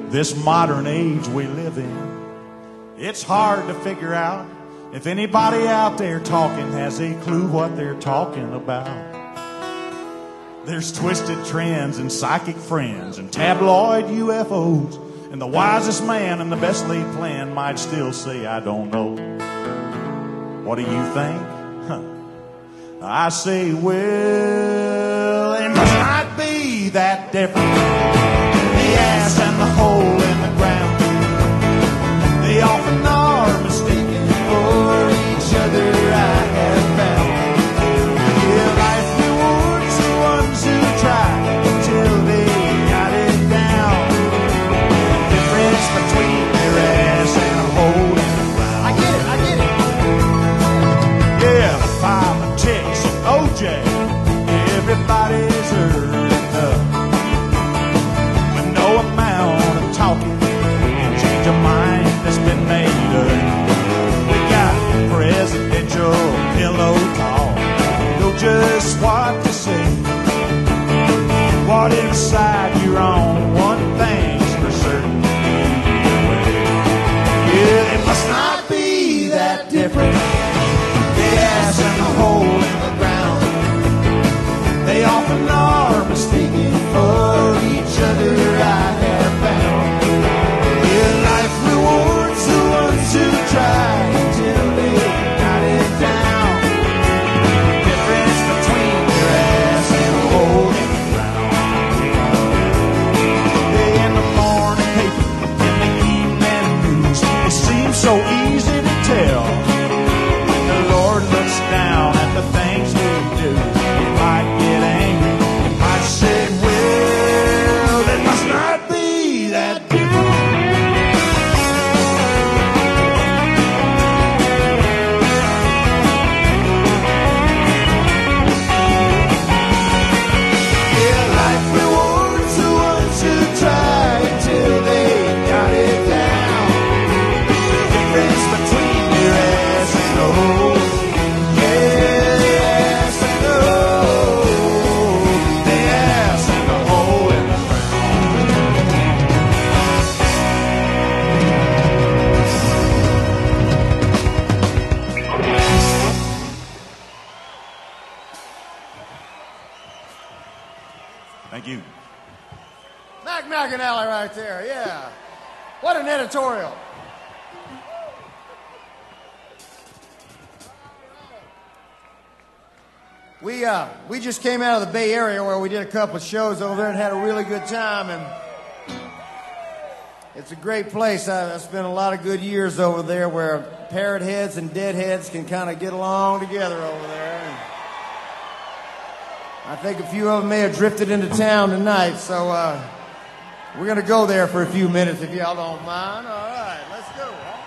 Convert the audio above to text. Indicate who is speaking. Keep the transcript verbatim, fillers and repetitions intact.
Speaker 1: this modern age we live in. It's hard to figure out if anybody out there talking has a clue what they're talking about. There's twisted trends and psychic friends and tabloid U F Os, and the wisest man and the best laid plan might still say, I don't know. What do you think? Huh. I say, well, it must not be that different. The ass and the hole in the ground, they often are mistaken for each other, I have found. Yeah, life rewards the ones who try until they got it down. The difference between their ass and a hole in the ground. I get it, I get it. Yeah, the politics of O J, everybody's heard enough. But no amount of talking can change a mind that's been made up. We got presidential pillow talk, know just what to say. What inside your own, one thing's for certain. Yeah, it must not be that different. The ass and the hole in the ground, they often are mistaken for each other, I have found. Yeah, life rewards the ones who try until they got it down. The difference between their ass and a hole in the ground. Day in the morning paper, in the evening news, it seems so easy to tell. When the Lord looks down at the things we do, he might get angry, he might say, well, it must not be that different. Yeah, life rewards the ones who try until they got it down. The difference between their ass and the hole. Yeah, the ass and the hole. The ass and the hole in the Thank you.
Speaker 2: Mac McAnally right there, yeah. What an editorial. We uh we just came out of the Bay Area where we did a couple of shows over there and had a really good time, and it's a great place. I, I spent a lot of good years over there where parrot heads and dead heads can kind of get along together over there. And I think a few of them may have drifted into town tonight, so uh, we're gonna go there for a few minutes if y'all don't mind. All right, let's go.